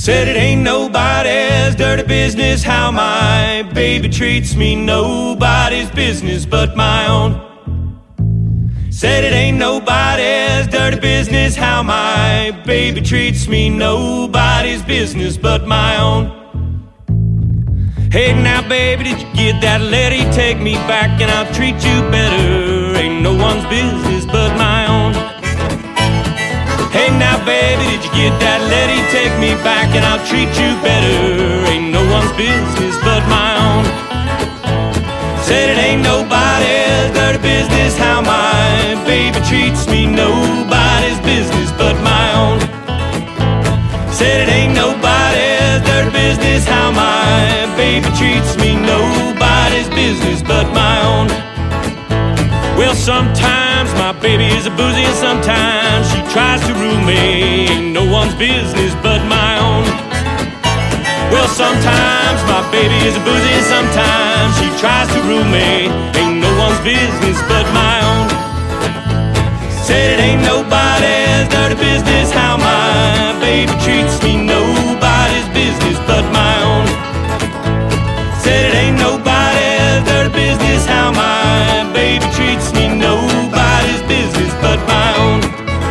Said it ain't nobody's dirty business how my baby treats me, nobody's business but my own. Said it ain't nobody's dirty business how my baby treats me, nobody's business but my own. Hey now baby, did you get that letter? Take me back and I'll treat you better. Ain't no one's business but my own. Hey now baby, did you get that letter? Take me back and I'll treat you better. Ain't no one's business but my own. Said it ain't nobody's dirty business how my baby treats me, nobody's business but my own. Said it ain't nobody's dirty business how my baby treats me, nobody's business but my own. Well, sometimes my baby is a boozy and sometimes she tries to rule me. Ain't no one's business but my own. Well, sometimes my baby is a boozy and sometimes she tries to rule me. Ain't no one's business but my own. Said it ain't nobody's dirty business how my baby treats me, nobody's business but my own. Said it ain't nobody's dirty business how my baby treats me, nobody's business but my own.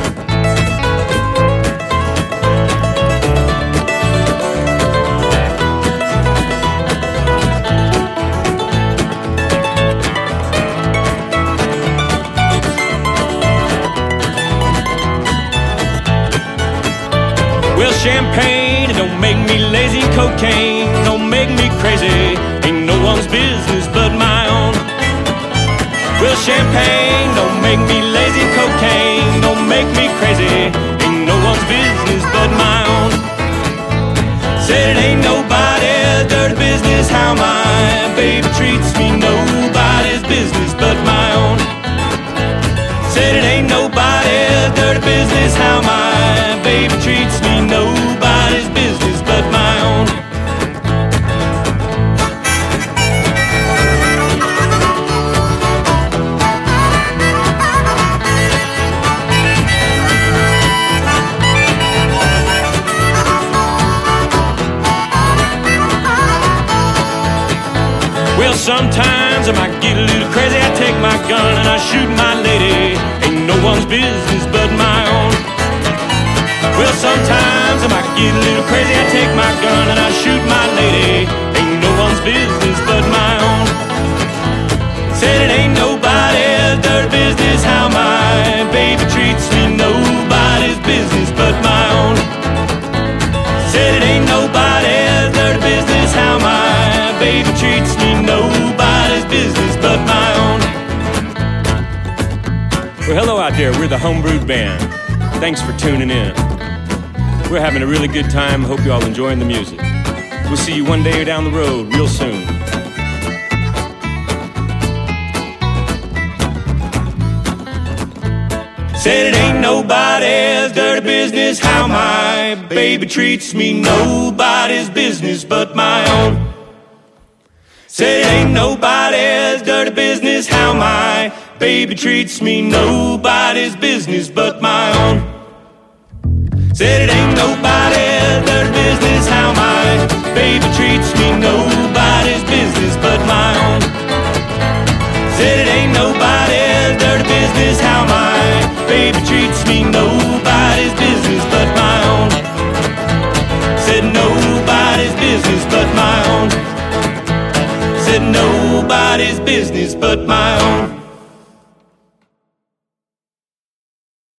Well, champagne, it don't make me lazy. Cocaine don't make me crazy. Ain't no one's business but my own. Well, champagne don't make me lazy. Cocaine don't make me crazy. Ain't no one's business but my own. Said it ain't nobody's dirty business how my baby treats me, nobody's business but my own. Said it ain't nobody's dirty business how my baby treats me, nobody's business but my own. Well, sometimes I might get a little crazy. I take my gun and I shoot my lady. Ain't no one's business but my own. Well, sometimes I might get a little crazy. I take my gun and I shoot my lady. Ain't no one's business but my own. Said it ain't nobody's dirty business how my baby treats me, nobody's business but my own. Said it ain't nobody's dirty business how my baby treats me, nobody's business but my own. Well, hello out there, we're the Homebrewed Band. Thanks for tuning in. We're having a really good time. Hope you all enjoying the music. We'll see you one day down the road real soon. Said it ain't nobody's dirty business how my baby treats me, nobody's business but my own. Said it ain't nobody's dirty business how my baby treats me, nobody's business but my own. Said it ain't nobody's dirty business how my baby treats me, nobody's business but my own. Said it ain't nobody's dirty business how my baby treats me, nobody's business but my own. Said nobody's business but my own. Said nobody's business but my own.